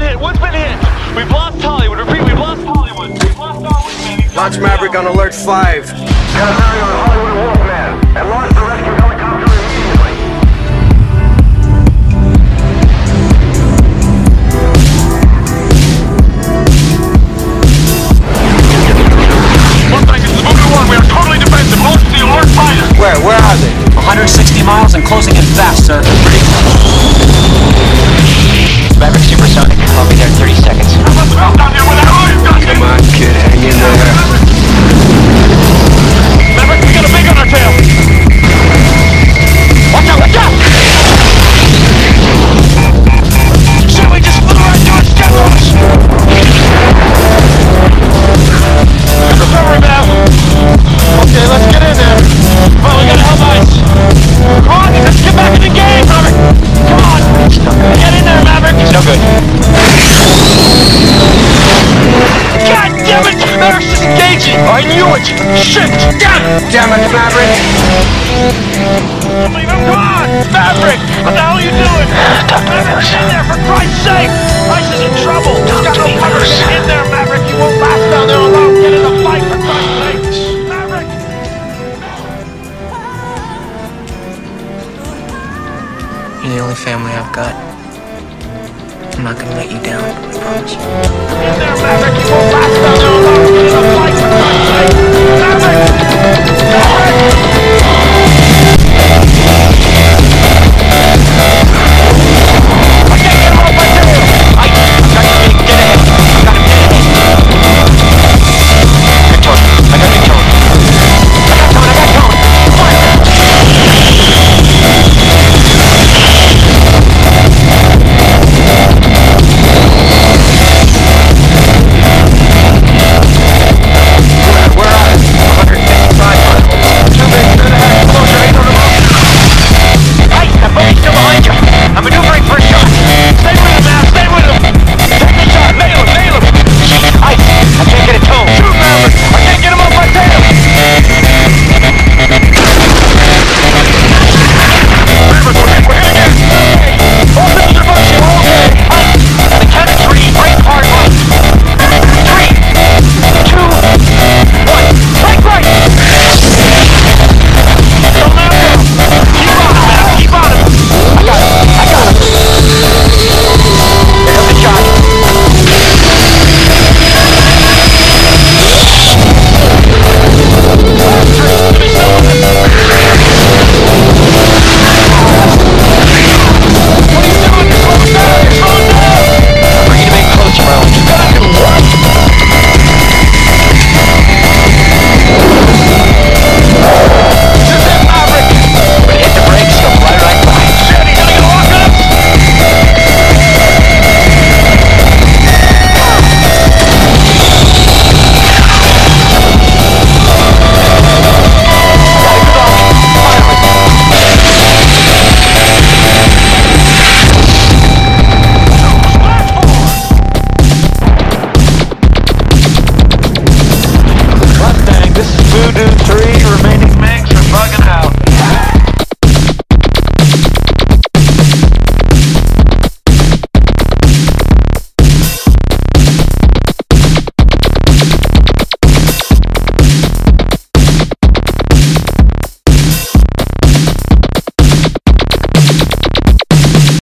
hit? What's been hit? We've lost Hollywood. Repeat, we've lost Hollywood. We've lost our wingman. Launch Maverick on alert 5. Got a value on Hollywood Wolfman, and launch the rescue helicopter immediately. Mustang, this is Movie 1. We are totally defensive. Launch the alert fighter. Where are they? 160 miles and closing in fast, sir. Maverick supersonic. I'll be there in 30 seconds. Let's melt down here with that oil gun. Come on, kid, hang in there. Maverick, we got a big on our tail. Watch out, watch out! Shit, we just flew right through its jet launch. Got the recovery valve. Okay, let's get in there. Come on, we got a hell ice. Come on, let's get back in the game, Maverick. Come on. Get in there, Maverick. It's no good. God damn it! Maverick's disengaging! I knew it! Shit! God Damn it, Maverick! leave him! Come on! Maverick! What the hell are you doing? Maverick, get in there for Christ's sake! Ice is in trouble! He's got no cover! Get in there, Maverick! You won't last down there alone! Get in the fight for Christ's sake! Maverick! You're the only family I've got. I'm not gonna let you down, I promise you. Get in there, Maverick! You won't last down there alone! Get in the fight for Christ's sake!